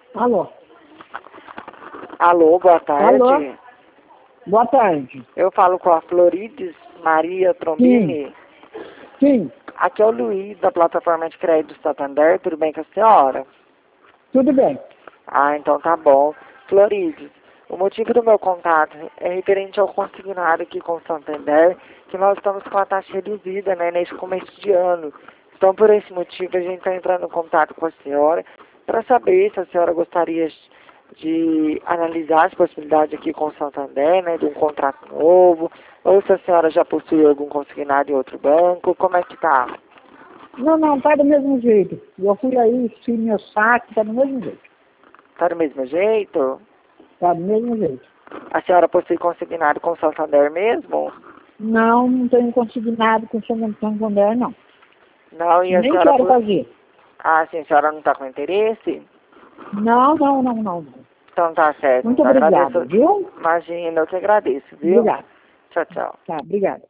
Alô? Alô, boa tarde. Alô? Boa tarde. Eu falo com a Florides Maria Trombini. Sim, Aqui é o Luiz, da plataforma de crédito do Santander. Tudo bem com a senhora? tudo bem. Ah, então tá bom. Florides, o motivo do meu contato é referente ao consignado aqui com o Santander, que nós estamos com a taxa reduzida, né, nesse começo de ano. Então, por esse motivo, a gente está entrando em contato com a senhora para saber se a senhora gostaria de analisar as possibilidades aqui com o Santander, né, de um contrato novo, ou se a senhora já possui algum consignado em outro banco, como é que tá? Não, tá do mesmo jeito. Eu fui aí, fiz meu saque, tá do mesmo jeito. Tá do mesmo jeito? Tá do mesmo jeito. A senhora possui consignado com o Santander mesmo? Não tenho consignado com o Santander, não. Não, e a Nem senhora... quero fazer. Ah, sim, a senhora não está com interesse? Não. Então tá certo. Muito Então obrigada, agradeço. viu? Imagina, eu que agradeço, viu? Obrigada. Tchau, tchau. Tá, obrigada.